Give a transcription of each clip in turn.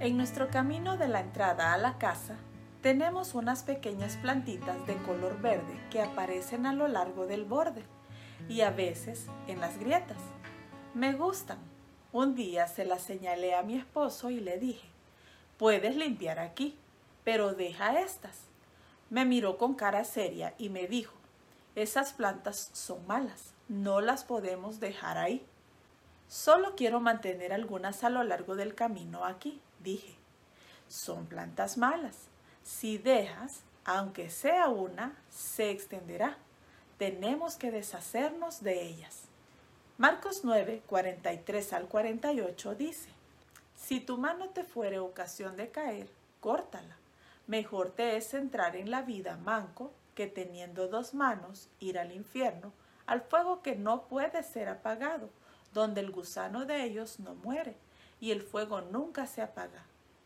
En nuestro camino de la entrada a la casa, tenemos unas pequeñas plantitas de color verde que aparecen a lo largo del borde y a veces en las grietas. Me gustan. Un día se las señalé a mi esposo y le dije, puedes limpiar aquí, pero deja estas. Me miró con cara seria y me dijo, esas plantas son malas, no las podemos dejar ahí. Solo quiero mantener algunas a lo largo del camino aquí, dije. Son plantas malas. Si dejas, aunque sea una, se extenderá. Tenemos que deshacernos de ellas. Marcos 9, 43 al 48 dice, si tu mano te fuere ocasión de caer, córtala. Mejor te es entrar en la vida manco que teniendo dos manos ir al infierno, al fuego que no puede ser apagado, donde el gusano de ellos no muere y el fuego nunca se apaga.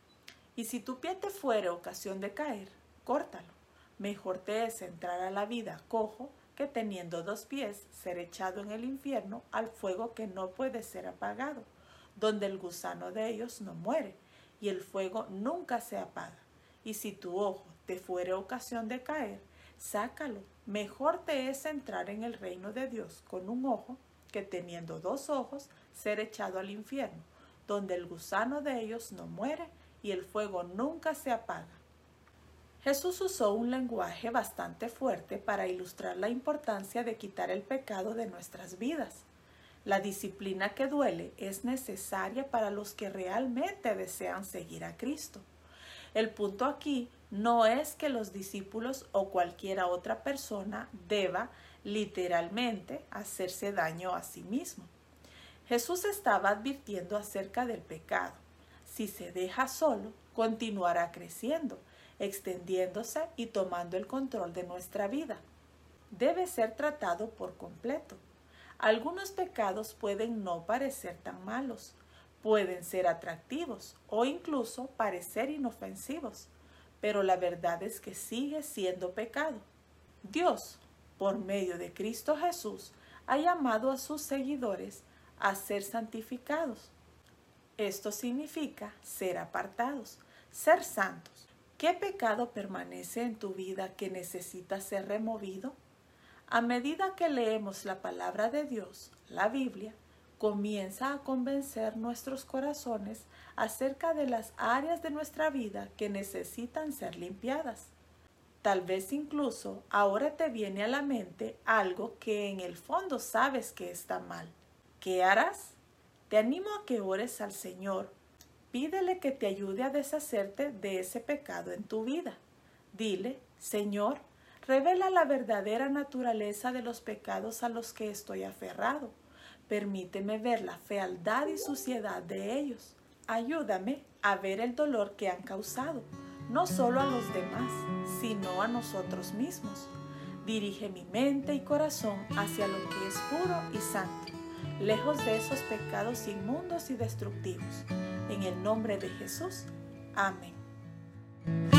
Y si tu pie te fuere ocasión de caer, córtalo. Mejor te es entrar a la vida cojo que teniendo dos pies ser echado en el infierno al fuego que no puede ser apagado, donde el gusano de ellos no muere y el fuego nunca se apaga. Y si tu ojo te fuere ocasión de caer, sácalo. Mejor te es entrar en el reino de Dios con un ojo que teniendo dos ojos ser echado al infierno, donde el gusano de ellos no muere y el fuego nunca se apaga. Jesús usó un lenguaje bastante fuerte para ilustrar la importancia de quitar el pecado de nuestras vidas. La disciplina que duele es necesaria para los que realmente desean seguir a Cristo. El punto aquí no es que los discípulos o cualquier otra persona deba literalmente hacerse daño a sí mismo. Jesús estaba advirtiendo acerca del pecado. Si se deja solo, continuará creciendo, extendiéndose y tomando el control de nuestra vida. Debe ser tratado por completo. Algunos pecados pueden no parecer tan malos, pueden ser atractivos o incluso parecer inofensivos, pero la verdad es que sigue siendo pecado. Dios, por medio de Cristo Jesús, ha llamado a sus seguidores a ser santificados. Esto significa ser apartados, ser santos. ¿Qué pecado permanece en tu vida que necesita ser removido? A medida que leemos la palabra de Dios, la Biblia, comienza a convencer nuestros corazones acerca de las áreas de nuestra vida que necesitan ser limpiadas. Tal vez incluso ahora te viene a la mente algo que en el fondo sabes que está mal. ¿Qué harás? Te animo a que ores al Señor. Pídele que te ayude a deshacerte de ese pecado en tu vida. Dile, Señor, revela la verdadera naturaleza de los pecados a los que estoy aferrado. Permíteme ver la fealdad y suciedad de ellos. Ayúdame a ver el dolor que han causado, no solo a los demás, sino a nosotros mismos. Dirige mi mente y corazón hacia lo que es puro y santo, lejos de esos pecados inmundos y destructivos. En el nombre de Jesús. Amén.